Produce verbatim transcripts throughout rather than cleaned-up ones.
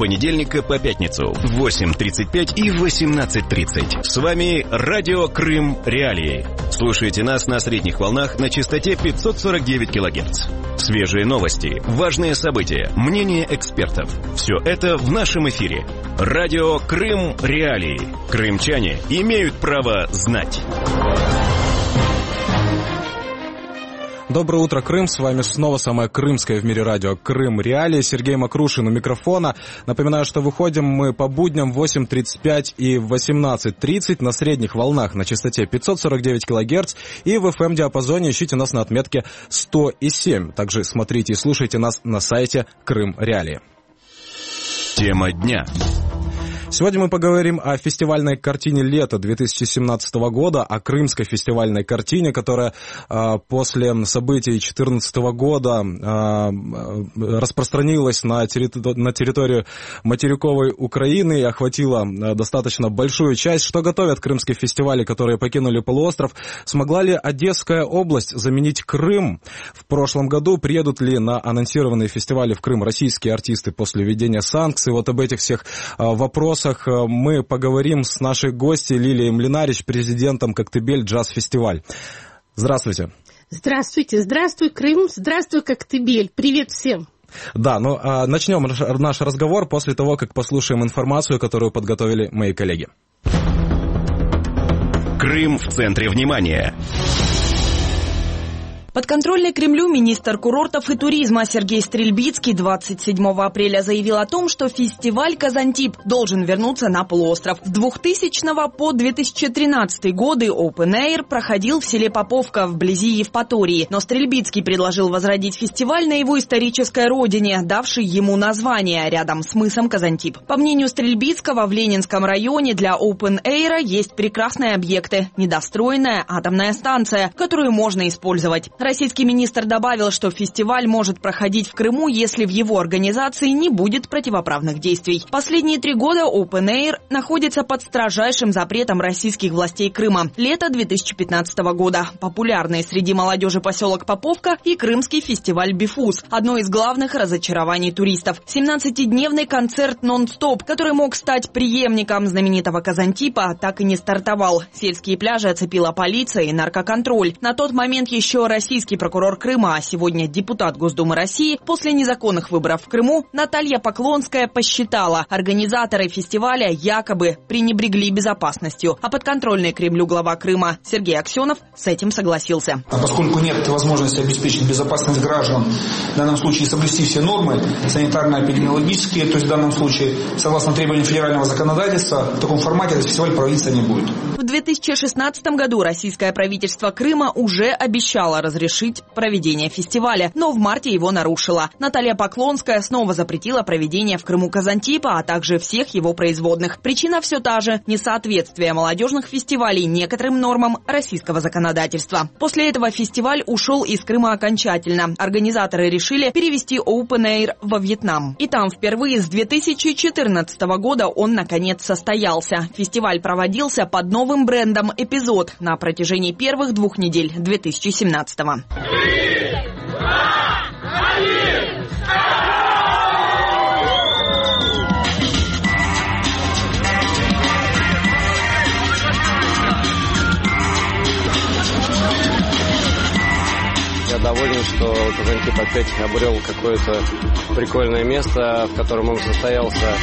понедельника по пятницу в восемь тридцать пять и восемнадцать тридцать. С вами Радио Крым Реалии. Слушайте нас на средних волнах на частоте пятьсот сорок девять килогерц. Свежие новости, важные события, мнения экспертов. Все это в нашем эфире. Радио Крым Реалии. Крымчане имеют право знать. Доброе утро, Крым. С вами снова самое крымское в мире радио Крым Реалии. Сергей Макрушин у микрофона. Напоминаю, что выходим мы по будням в восемь тридцать пять и восемнадцать тридцать на средних волнах на частоте пятьсот сорок девять килогерц и в эф эм-диапазоне ищите нас на отметке сто семь. Также смотрите и слушайте нас на сайте Крым Реалии. Тема дня. Сегодня мы поговорим о фестивальной картине лета две тысячи семнадцатого года, о крымской фестивальной картине, которая э, после событий две тысячи четырнадцатого года э, распространилась на, территори- на территорию материковой Украины и охватила э, достаточно большую часть. Что готовят крымские фестивали, которые покинули полуостров? Смогла ли Одесская область заменить Крым? В прошлом году приедут ли на анонсированные фестивали в Крым российские артисты после введения санкций? Вот об этих всех э, вопросах мы поговорим с нашей гостьей Лилией Млинарич, президентом Коктебель Джаз-фестиваль. Здравствуйте. Здравствуйте. Здравствуй, Крым. Здравствуй, Коктебель. Привет всем. Да, ну а начнем наш разговор после того, как послушаем информацию, которую подготовили мои коллеги. Крым в центре внимания. Подконтрольный Кремлю министр курортов и туризма Сергей Стрельбицкий двадцать седьмого апреля заявил о том, что фестиваль «Казантип» должен вернуться на полуостров. С двухтысячного по две тысячи тринадцатый годы Open Air проходил в селе Поповка вблизи Евпатории. Но Стрельбицкий предложил возродить фестиваль на его исторической родине, давшей ему название, рядом с мысом Казантип. По мнению Стрельбицкого, в Ленинском районе для Open Air есть прекрасные объекты. Недостроенная атомная станция, которую можно использовать. Российский министр добавил, что фестиваль может проходить в Крыму, если в его организации не будет противоправных действий. Последние три года Open Air находится под строжайшим запретом российских властей Крыма. Лето две тысячи пятнадцатого года. Популярный среди молодежи поселок Поповка и крымский фестиваль «Бифуз» – одно из главных разочарований туристов. семнадцатидневный концерт нон-стоп, который мог стать преемником знаменитого Казантипа, так и не стартовал. Сельские пляжи оцепила полиция и наркоконтроль. На тот момент еще Россия Российский прокурор Крыма, а сегодня депутат Госдумы России, после незаконных выборов в Крыму Наталья Поклонская посчитала, организаторы фестиваля якобы пренебрегли безопасностью. А подконтрольный Кремлю глава Крыма Сергей Аксенов с этим согласился. А поскольку нет возможности обеспечить безопасность граждан, в данном случае соблюсти все нормы санитарно-эпидемиологические, то есть в данном случае, согласно требованиям федерального законодательства, в таком формате этот фестиваль проводиться не будет. В две тысячи шестнадцатом году российское правительство Крыма уже обещало разрешить решить проведение фестиваля, но в марте его нарушила. Наталья Поклонская снова запретила проведение в Крыму Казантипа, а также всех его производных. Причина все та же – несоответствие молодежных фестивалей некоторым нормам российского законодательства. После этого фестиваль ушел из Крыма окончательно. Организаторы решили перевести Open Air во Вьетнам. И там впервые с две тысячи четырнадцатого года он, наконец, состоялся. Фестиваль проводился под новым брендом «Эпизод» на протяжении первых двух недель две тысячи семнадцатого. Три, два, один, Я доволен, что Казантип опять обрел какое-то прикольное место, в котором он состоялся.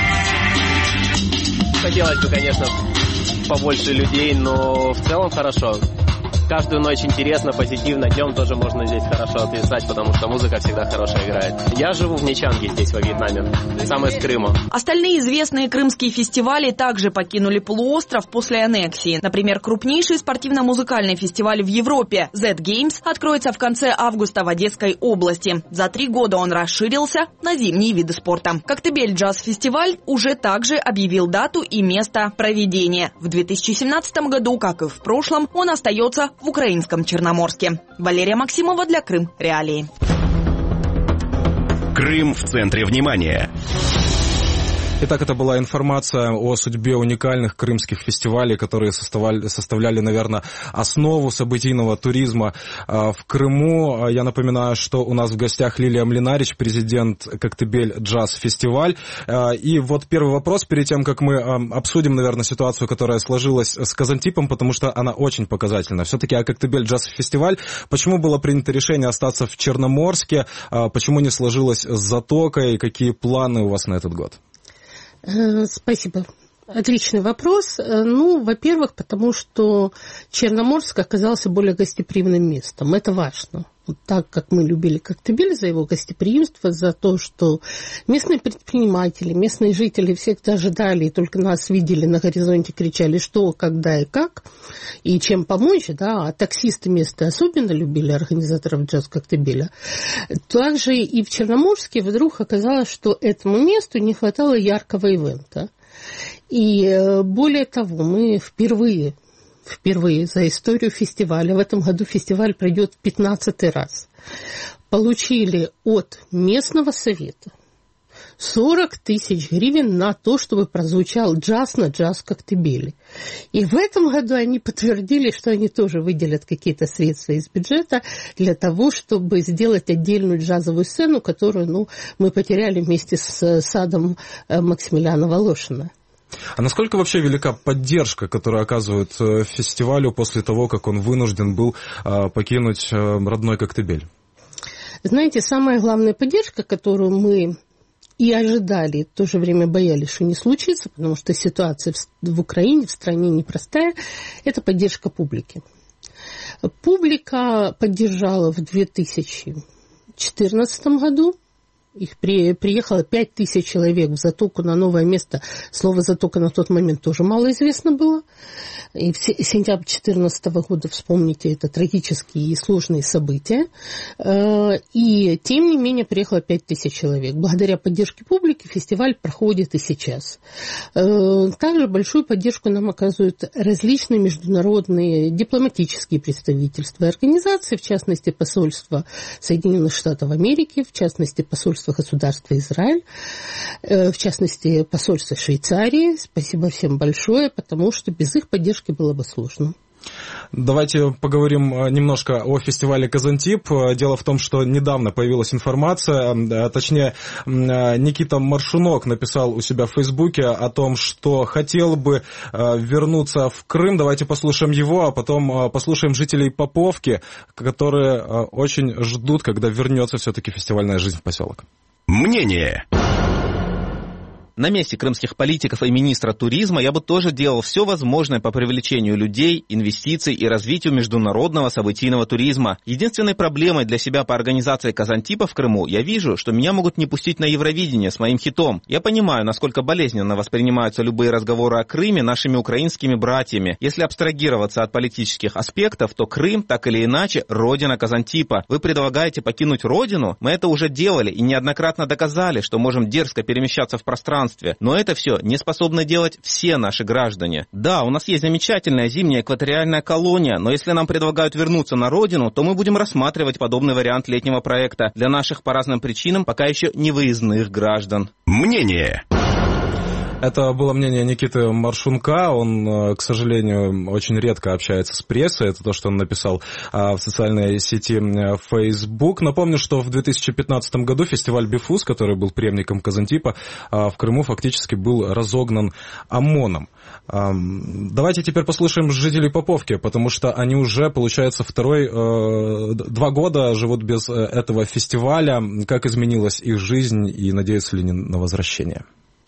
Хотелось бы, конечно, побольше людей, но в целом хорошо. Каждую ночь интересно, позитивно, днем тоже можно здесь хорошо отвисать, потому что музыка всегда хорошая играет. Я живу в Нячанге, здесь, во Вьетнаме, сам из Крыма. Остальные известные крымские фестивали также покинули полуостров после аннексии. Например, крупнейший спортивно-музыкальный фестиваль в Европе Z-Games откроется в конце августа в Одесской области. За три года он расширился на зимние виды спорта. Коктебель Джаз-фестиваль уже также объявил дату и место проведения. В две тысячи семнадцатом году, как и в прошлом, он остается в украинском Черноморске. Валерия Максимова для Крым Реалии. Крым в центре внимания. Итак, это была информация о судьбе уникальных крымских фестивалей, которые составляли, составляли, наверное, основу событийного туризма в Крыму. Я напоминаю, что у нас в гостях Лилия Млинарич, президент Коктебель Джаз Фестиваль. И вот первый вопрос, перед тем, как мы обсудим, наверное, ситуацию, которая сложилась с Казантипом, потому что она очень показательна. Все-таки о Коктебель Джаз Фестиваль. Почему было принято решение остаться в Черноморске? Почему не сложилось с Затокой? Какие планы у вас на этот год? Спасибо. Отличный вопрос. Ну, во-первых, потому что Черноморск оказался более гостеприимным местом. Это важно. Вот так как мы любили Коктебель за его гостеприимство, за то, что местные предприниматели, местные жители всегда ожидали и только нас видели на горизонте, кричали, что, когда и как, и чем помочь, да, а таксисты местные особенно любили организаторов джаз Коктебеля. Также и в Черноморске вдруг оказалось, что этому месту не хватало яркого ивента. И более того, мы впервые, впервые за историю фестиваля, в этом году фестиваль пройдет в пятнадцатый раз, получили от местного совета сорок тысяч гривен на то, чтобы прозвучал джаз на джаз Коктебеле. И в этом году они подтвердили, что они тоже выделят какие-то средства из бюджета для того, чтобы сделать отдельную джазовую сцену, которую, ну, мы потеряли вместе с садом Максимилиана Волошина. А насколько вообще велика поддержка, которую оказывают фестивалю после того, как он вынужден был покинуть родной Коктебель? Знаете, самая главная поддержка, которую мы и ожидали, и в то же время боялись, что не случится, потому что ситуация в Украине, в стране непростая, это поддержка публики. Публика поддержала в две тысячи четырнадцатом году. Их при, приехало пять тысяч человек в Затоку на новое место. Слово «Затока» на тот момент тоже мало известно было. И в сентябре две тысячи четырнадцатого года, вспомните, это трагические и сложные события. И, тем не менее, приехало пять тысяч человек. Благодаря поддержке публики фестиваль проходит и сейчас. Также большую поддержку нам оказывают различные международные дипломатические представительства и организации, в частности, посольство Соединенных Штатов Америки, в частности, посольство государства Израиль, в частности, посольство Швейцарии. Спасибо всем большое, потому что без их поддержки было бы сложно. Давайте поговорим немножко о фестивале «Казантип». Дело в том, что недавно появилась информация, точнее, Никита Маршунок написал у себя в Фейсбуке о том, что хотел бы вернуться в Крым. Давайте послушаем его, а потом послушаем жителей Поповки, которые очень ждут, когда вернется все-таки фестивальная жизнь в поселок. Мнение. На месте крымских политиков и министра туризма я бы тоже делал все возможное по привлечению людей, инвестиций и развитию международного событийного туризма. Единственной проблемой для себя по организации Казантипа в Крыму я вижу, что меня могут не пустить на Евровидение с моим хитом. Я понимаю, насколько болезненно воспринимаются любые разговоры о Крыме нашими украинскими братьями. Если абстрагироваться от политических аспектов, то Крым, так или иначе, родина Казантипа. Вы предлагаете покинуть родину? Мы это уже делали и неоднократно доказали, что можем дерзко перемещаться в пространстве. Но это все не способны делать все наши граждане. Да, у нас есть замечательная зимняя экваториальная колония, но если нам предлагают вернуться на родину, то мы будем рассматривать подобный вариант летнего проекта для наших по разным причинам пока еще не выездных граждан. Мнение. Это было мнение Никиты Маршунка. Он, к сожалению, очень редко общается с прессой. Это то, что он написал в социальной сети Facebook. Напомню, что в две тысячи пятнадцатом году фестиваль «Бифуз», который был преемником Казантипа, в Крыму фактически был разогнан ОМОНом. Давайте теперь послушаем жителей Поповки, потому что они уже, получается, второй, два года живут без этого фестиваля. Как изменилась их жизнь и надеются ли они на возвращение?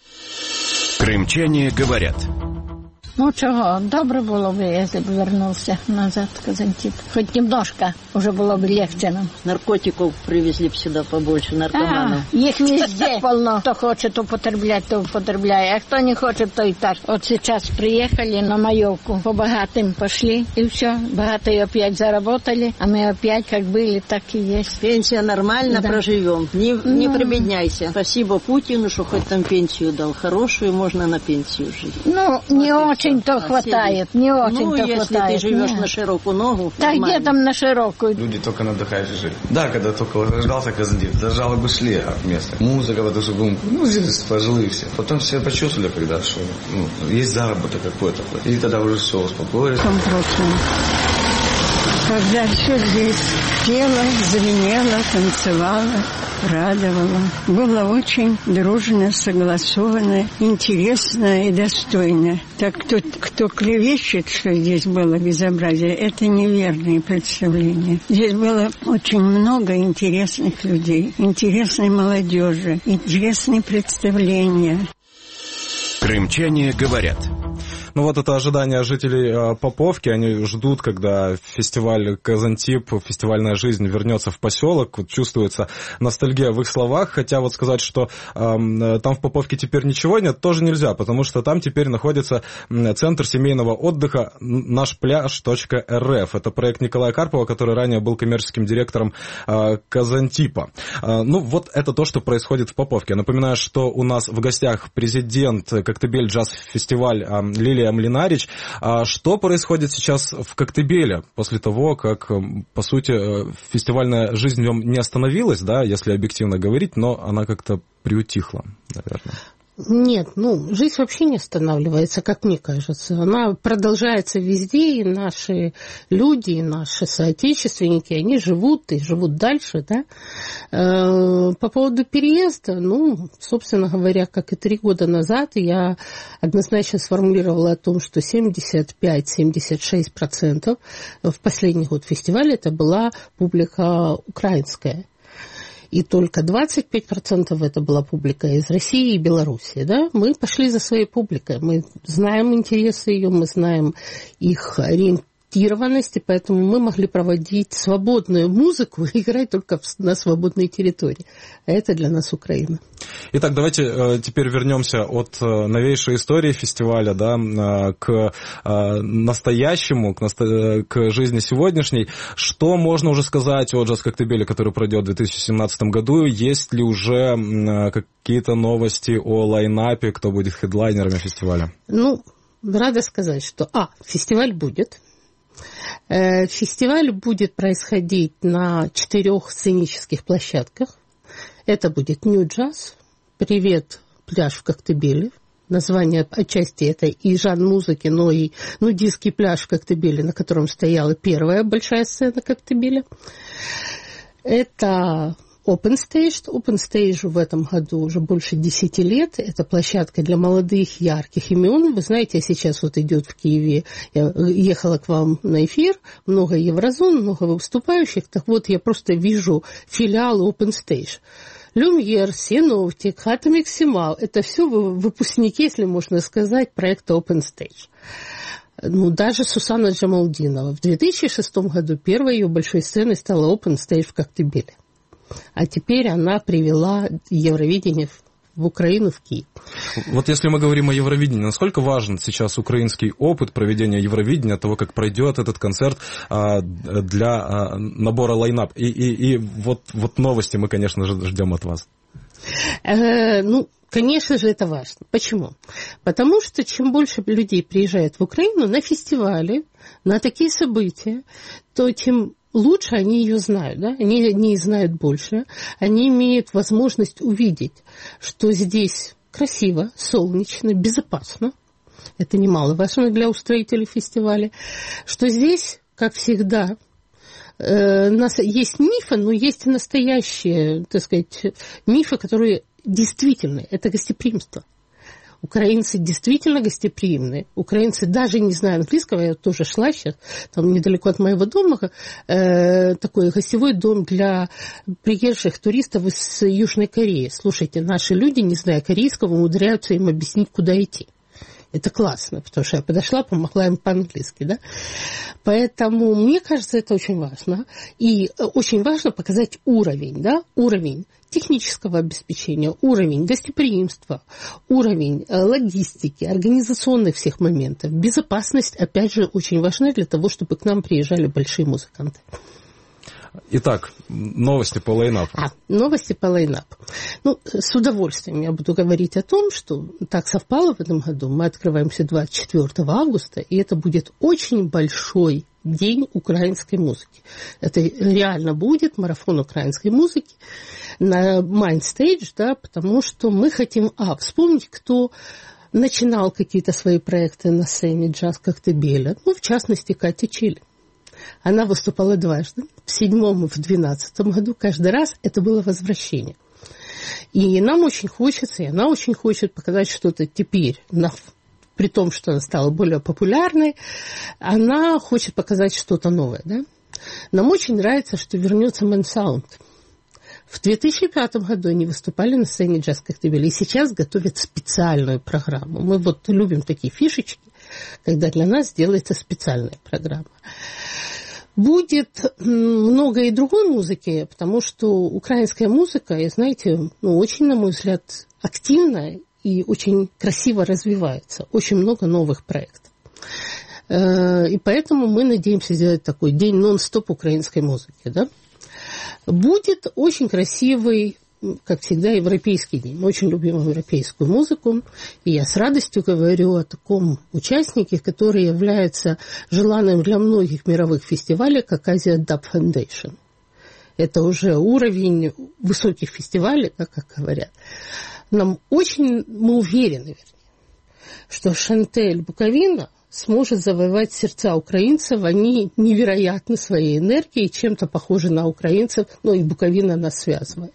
Крымчане говорят. Ну чего, добре было бы, если бы вернулся назад в Казантип. Хоть немножко, уже было бы легче нам. Наркотиков привезли бы сюда побольше, наркоманов. А, их везде полно. Кто хочет употреблять, то употребляет. А кто не хочет, то и так. Вот сейчас приехали на маевку, по богатым пошли, и все. Богатые опять заработали, а мы опять как были, так и есть. Пенсия нормально, да. Проживем. Не, ну... не прибедняйся. Спасибо Путину, что хоть там пенсию дал. Хорошую, можно на пенсию жить. Ну, не очень. очень-то хватает, не очень-то ну, если хватает. ты живешь нет. на широкую ногу. Да где там на широкую? Люди только на отдыхающих жили. Да, когда только рождался Казантип, даже жалобы шли от места. Музыка, вот эту гумку, ну, здесь пожилые все. Потом все почувствовали, когда что, ну, есть заработок какой-то. И тогда уже все успокоились. Когда все здесь пело, звенело, танцевало, радовало. Было очень дружно, согласованно, интересно и достойно. Так кто, кто клевещет, что здесь было безобразие, это неверные представления. Здесь было очень много интересных людей, интересной молодежи, интересные представления. Крымчане говорят. Ну вот это ожидание жителей э, Поповки, они ждут, когда фестиваль Казантип, фестивальная жизнь вернется в поселок, вот чувствуется ностальгия в их словах, хотя вот сказать, что э, там в Поповке теперь ничего нет, тоже нельзя, потому что там теперь находится центр семейного отдыха наш пляж точка эр эф. Это проект Николая Карпова, который ранее был коммерческим директором э, Казантипа. Э, ну вот это то, что происходит в Поповке. Напоминаю, что у нас в гостях президент Коктебель джаз-фестиваль э, Лилия Млинарич. А что происходит сейчас в Коктебеле после того, как, по сути, фестивальная жизнь в нем не остановилась, да, если объективно говорить, но она как-то приутихла, наверное? Нет, ну, жизнь вообще не останавливается, как мне кажется. Она продолжается везде, и наши люди, и наши соотечественники, они живут и живут дальше, да. По поводу переезда, ну, собственно говоря, как и три года назад, я однозначно сформулировала о том, что семьдесят пять - семьдесят шесть процентов в последний год фестиваля это была публика украинская. И только двадцать пять процентов это была публика из России и Белоруссии. Да? Мы пошли за своей публикой, мы знаем интересы ее, мы знаем их ориентированность, и поэтому мы могли проводить свободную музыку и играть только на свободной территории. А это для нас Украина. Итак, давайте э, теперь вернемся от э, новейшей истории фестиваля, да, э, к э, настоящему, к, насто... к жизни сегодняшней. Что можно уже сказать о Джаз Коктебеле, который пройдет в две тысячи семнадцатом году? Есть ли уже э, какие-то новости о лайнапе, кто будет хедлайнерами фестиваля? Ну, рада сказать, что, а, фестиваль будет. Э, фестиваль будет происходить на четырех сценических площадках. Это будет New Jazz, привет, пляж в Коктебеле. Название отчасти это и жанр музыки, но и нудистский пляж в Коктебеле, на котором стояла первая большая сцена Коктебеля. Это Open Stage. Open Stage в этом году уже больше десяти лет. Это площадка для молодых, ярких имен. Вы знаете, сейчас вот идет в Киеве, я ехала к вам на эфир, много еврозон, много выступающих. Так вот, я просто вижу филиалы Open Stage. Люмьер, Синоптик, Хата Максимал. Это все выпускники, если можно сказать, проекта Open Stage. Ну, даже Сусанна Джамалдинова. В две тысячи шестом году первой ее большой сценой стала Open Stage в Коктебеле. А теперь она привела Евровидение в Украину, в Киев. Вот если мы говорим о Евровидении, насколько важен сейчас украинский опыт проведения Евровидения, того, как пройдет этот концерт а, для а, набора лайнап? И, и, и вот, вот новости мы, конечно же, ждем от вас. Э, ну, конечно же, это важно. Почему? Потому что чем больше людей приезжает в Украину на фестивали, на такие события, то тем лучше они ее знают, да? Они не знают больше, они имеют возможность увидеть, что здесь красиво, солнечно, безопасно. Это немаловажно для устроителей фестиваля. Что здесь, как всегда, э, нас есть мифы, но есть и настоящие, так сказать, мифы, которые действительно, это гостеприимство. Украинцы действительно гостеприимные. Украинцы, даже не знаю английского, я тоже шла сейчас, там недалеко от моего дома, э, такой гостевой дом для приезжих туристов из Южной Кореи. Слушайте, наши люди, не зная корейского, умудряются им объяснить, куда идти. Это классно, потому что я подошла, помогла им по-английски, да. Поэтому, мне кажется, это очень важно. И очень важно показать уровень, да, уровень технического обеспечения, уровень гостеприимства, уровень логистики, организационных всех моментов. Безопасность, опять же, очень важна для того, чтобы к нам приезжали большие музыканты. Итак, новости по лайнапу. А, новости по лайнапу. Ну, с удовольствием я буду говорить о том, что так совпало в этом году. Мы открываемся двадцать четвёртого августа, и это будет очень большой день украинской музыки. Это реально будет марафон украинской музыки на Майндстейдж, да, потому что мы хотим, а, вспомнить, кто начинал какие-то свои проекты на сцене джаз Коктебеля, ну, в частности, Катя Чили. Она выступала дважды, в седьмом и в двенадцатом году. Каждый раз это было возвращение. И нам очень хочется, и она очень хочет показать что-то теперь, на, при том, что она стала более популярной, она хочет показать что-то новое. Да? Нам очень нравится, что вернется Man Sound. В две тысячи пятом году они выступали на сцене джаз Коктебеля, и сейчас готовят специальную программу. Мы вот любим такие фишечки, когда для нас делается специальная программа. Будет много и другой музыки, потому что украинская музыка, и знаете, ну, очень, на мой взгляд, активная и очень красиво развивается. Очень много новых проектов. И поэтому мы надеемся сделать такой день нон-стоп украинской музыки. Да? Будет очень красивый, как всегда, европейский день. Мы очень любим европейскую музыку. И я с радостью говорю о таком участнике, который является желанным для многих мировых фестивалей, как Asia Dub Foundation. Это уже уровень высоких фестивалей, да, как говорят. Нам очень, мы уверены, вернее, что Шантель Буковина сможет завоевать сердца украинцев. Они невероятны своей энергией, чем-то похожи на украинцев, но и Буковина нас связывает.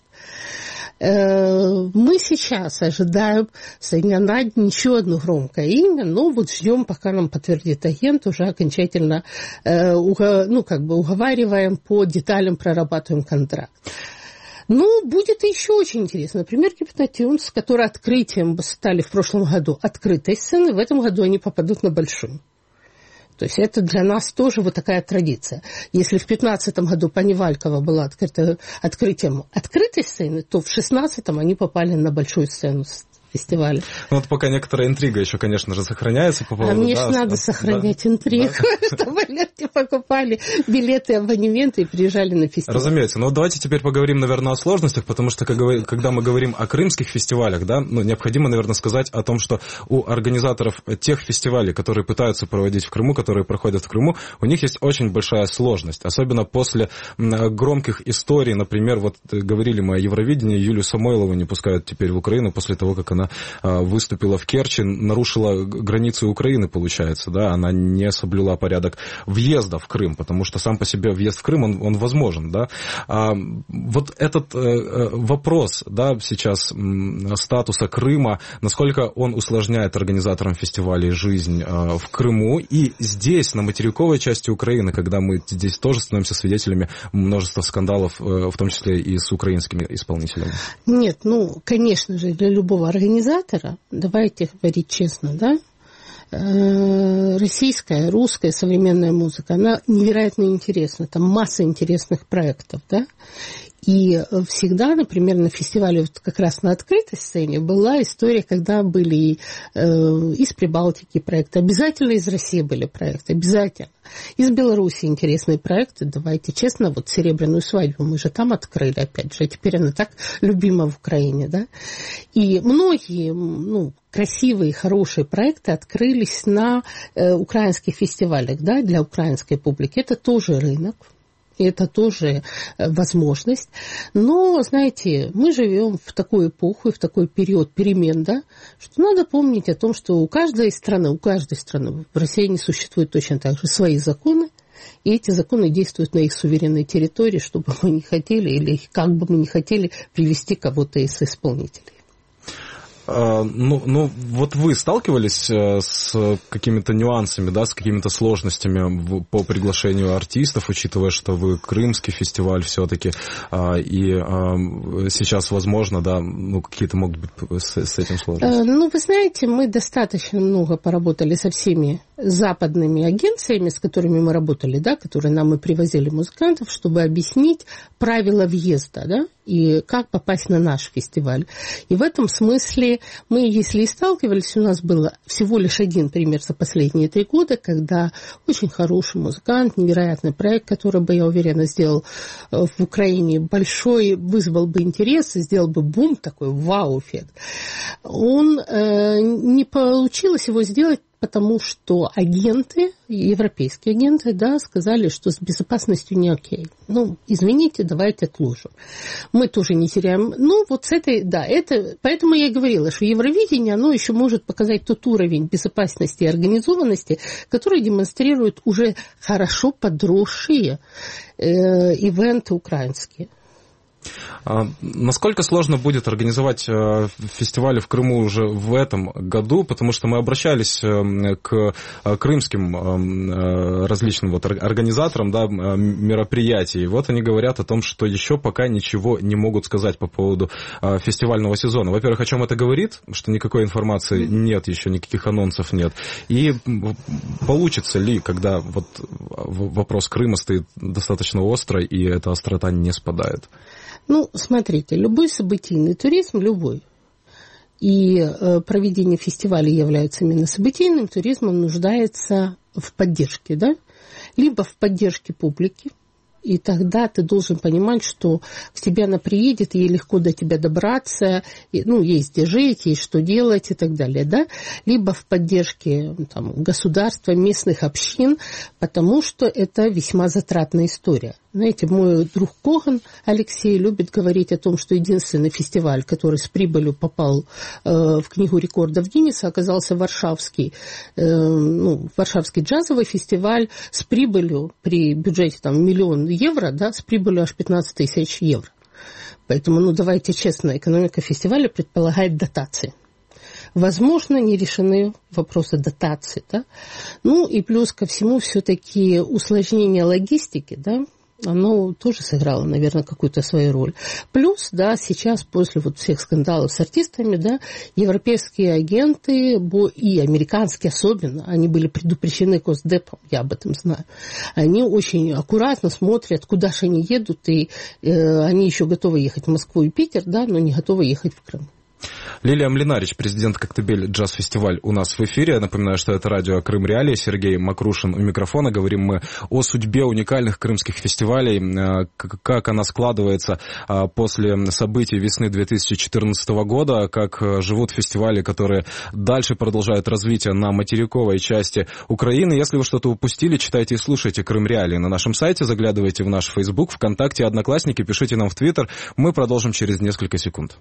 Мы сейчас ожидаем со дня на день еще одно громкое имя, но вот ждем, пока нам подтвердит агент, уже окончательно ну, как бы уговариваем по деталям, прорабатываем контракт. Ну, будет еще очень интересно. Например, Гипнотюнс, которые открытием стали в прошлом году открытой сцены, в этом году они попадут на большую. То есть это для нас тоже вот такая традиция. Если в пятнадцатом году Пани Валькова была открыта, открытием открытой сцены, то в шестнадцатом они попали на большую сцену фестиваля. Ну, вот пока некоторая интрига еще, конечно же, сохраняется по поводу... А мне да, же надо да, сохранять да, интригу, да. чтобы люди покупали билеты, абонементы и приезжали на фестиваль. Разумеется. Но давайте теперь поговорим, наверное, о сложностях, потому что, когда мы говорим о крымских фестивалях, да, ну, необходимо, наверное, сказать о том, что у организаторов тех фестивалей, которые пытаются проводить в Крыму, которые проходят в Крыму, у них есть очень большая сложность. Особенно после громких историй, например, вот говорили мы о Евровидении, Юлию Самойлову не пускают теперь в Украину после того, как она выступила в Керчи, нарушила границы Украины, получается, да, она не соблюла порядок въезда в Крым, потому что сам по себе въезд в Крым, он, он возможен, да. А вот этот э, вопрос, да, сейчас э, статуса Крыма, насколько он усложняет организаторам фестивалей жизнь э, в Крыму, и здесь, на материковой части Украины, когда мы здесь тоже становимся свидетелями множества скандалов, э, в том числе и с украинскими исполнителями. Нет, ну, конечно же, для любого организатора, давайте говорить честно, да, российская, русская современная музыка, она невероятно интересна, там масса интересных проектов, да, и всегда, например, на фестивале, вот как раз на открытой сцене, была история, когда были э, из Прибалтики проекты, обязательно из России были проекты, обязательно. Из Беларуси интересные проекты, давайте честно, вот «Серебряную свадьбу» мы же там открыли, опять же, теперь она так любима в Украине, да. И многие, ну, красивые, хорошие проекты открылись на э, украинских фестивалях, да, для украинской публики. Это тоже рынок. И это тоже возможность. Но, знаете, мы живем в такую эпоху и в такой период перемен, да, что надо помнить о том, что у каждой страны, у каждой страны в России не существует точно так же свои законы, и эти законы действуют на их суверенной территории, что бы мы ни хотели, или как бы мы ни хотели привести кого-то из исполнителей. Ну, ну, вот вы сталкивались с какими-то нюансами, да, с какими-то сложностями по приглашению артистов, учитывая, что вы крымский фестиваль все-таки, и сейчас, возможно, да, ну, какие-то могут быть с, с этим сложности? Ну, вы знаете, мы достаточно много поработали со всеми западными агенциями, с которыми мы работали, да, которые нам и привозили музыкантов, чтобы объяснить правила въезда, да, и как попасть на наш фестиваль. И в этом смысле мы, если и сталкивались, у нас был всего лишь один пример за последние три года, когда очень хороший музыкант, невероятный проект, который бы, я уверена, сделал в Украине большой, вызвал бы интерес и сделал бы бум, такой вау-эффект. Он э, не получилось его сделать, потому что агенты, европейские агенты, да, сказали, что с безопасностью не окей. Ну, извините, давайте отложим. Мы тоже не теряем. Ну, вот с этой, да, это, поэтому я и говорила, что Евровидение, оно еще может показать тот уровень безопасности и организованности, который демонстрирует уже хорошо подросшие э, ивенты украинские. А насколько сложно будет организовать фестивали в Крыму уже в этом году, потому что мы обращались к крымским различным вот организаторам, да, мероприятий, и вот они говорят о том, что еще пока ничего не могут сказать по поводу фестивального сезона. Во-первых, о чем это говорит, что никакой информации нет, еще никаких анонсов нет, и получится ли, когда вот вопрос Крыма стоит достаточно остро, и эта острота не спадает? Ну, смотрите, любой событийный туризм, любой, и э, проведение фестиваля является именно событийным туризмом, нуждается в поддержке, да, либо в поддержке публики, и тогда ты должен понимать, что к тебе она приедет, ей легко до тебя добраться, и, ну, есть где жить, есть что делать и так далее, да, либо в поддержке там, государства, местных общин, потому что это весьма затратная история. Знаете, мой друг Коган Алексей любит говорить о том, что единственный фестиваль, который с прибылью попал э, в Книгу рекордов Гиннесса, оказался Варшавский, э, ну, Варшавский джазовый фестиваль с прибылью при бюджете там, миллион евро, да, с прибылью аж пятнадцать тысяч евро. Поэтому, ну, давайте честно, экономика фестиваля предполагает дотации. Возможно, не решены вопросы дотации, да. Ну, и плюс ко всему все-таки усложнение логистики, да, оно тоже сыграло, наверное, какую-то свою роль. Плюс, да, сейчас после вот всех скандалов с артистами, да, европейские агенты и американские особенно, они были предупреждены Госдепом, я об этом знаю. Они очень аккуратно смотрят, куда же они едут, и э, они еще готовы ехать в Москву и Питер, да, но не готовы ехать в Крым. Лилия Млинарич, президент Коктебель джаз-фестиваль у нас в эфире. Я напоминаю, что это радио Крым Реалии. Сергей Макрушин у микрофона. Говорим мы о судьбе уникальных крымских фестивалей, как она складывается после событий весны две тысячи четырнадцатого года, как живут фестивали, которые дальше продолжают развитие на материковой части Украины. Если вы что-то упустили, читайте и слушайте Крым Реалии на нашем сайте, заглядывайте в наш Facebook, ВКонтакте, Одноклассники, пишите нам в Твиттер. Мы продолжим через несколько секунд.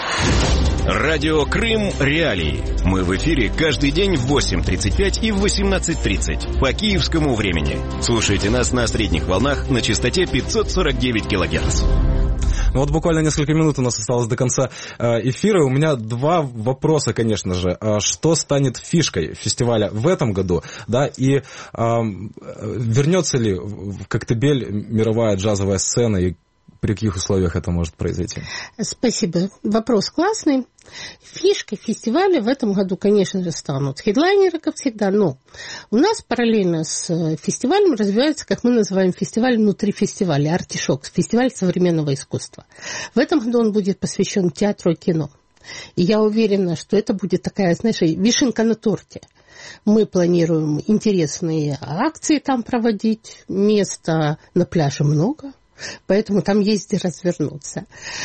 Радио Крым Реалии. Мы в эфире каждый день в восемь тридцать пять и в восемнадцать тридцать по киевскому времени. Слушайте нас на средних волнах на частоте пятьсот сорок девять килогерц. Ну вот буквально несколько минут у нас осталось до конца эфира. У меня два вопроса, конечно же. Что станет фишкой фестиваля в этом году? Да, и э, вернется ли в Коктебель мировая джазовая сцена, и при каких условиях это может произойти? Спасибо. Вопрос классный. Фишкой фестиваля в этом году, конечно же, станут хедлайнеры, как всегда, но у нас параллельно с фестивалем развивается, как мы называем, фестиваль внутри фестиваля, артишок, фестиваль современного искусства. В этом году он будет посвящен театру и кино. И я уверена, что это будет такая, знаешь, вишенка на торте. Мы планируем интересные акции там проводить, места на пляже много. Поэтому там есть где развернуться.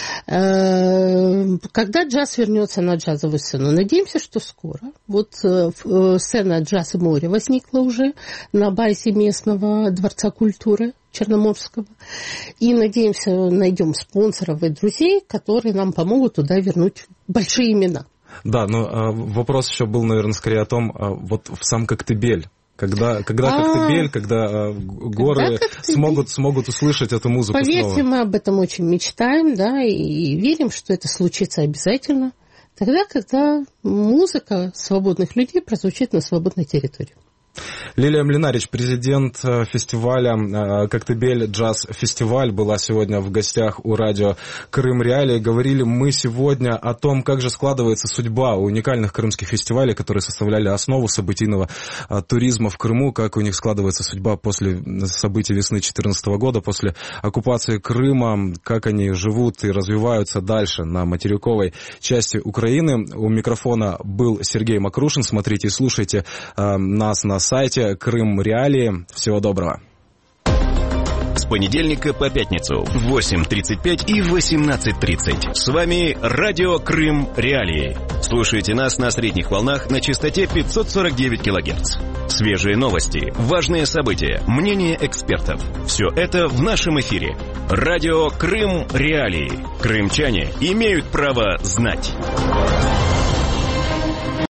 Когда джаз вернется на джазовую сцену? Надеемся, что скоро. Вот сцена «Джаз и море» возникла уже на базе местного Дворца культуры Черноморского. И, надеемся, найдем спонсоров и друзей, которые нам помогут туда вернуть большие имена. Да, но вопрос еще был, наверное, скорее о том, вот в сам Коктебель. Когда, когда Коктебель, когда горы когда смогут, смогут услышать эту музыку. Поверьте, снова. Мы об этом очень мечтаем, да, и верим, что это случится обязательно. Тогда, когда музыка свободных людей прозвучит на свободной территории. Лилия Млинарич, президент фестиваля «Коктебель Джаз Фестиваль», была сегодня в гостях у радио «Крым Реалии». Говорили мы сегодня о том, как же складывается судьба уникальных крымских фестивалей, которые составляли основу событийного туризма в Крыму, как у них складывается судьба после событий весны две тысячи четырнадцатого года, после оккупации Крыма, как они живут и развиваются дальше на материковой части Украины. У микрофона был Сергей Макрушин. Смотрите и слушайте э, нас на сайте Крым Реалии. Всего доброго. С понедельника по пятницу в восемь тридцать пять и восемнадцать тридцать. С вами радио Крым Реалии. Слушайте нас на средних волнах на частоте пятьсот сорок девять килогерц. Свежие новости, важные события, мнения экспертов. Все это в нашем эфире. Радио Крым Реалии. Крымчане имеют право знать.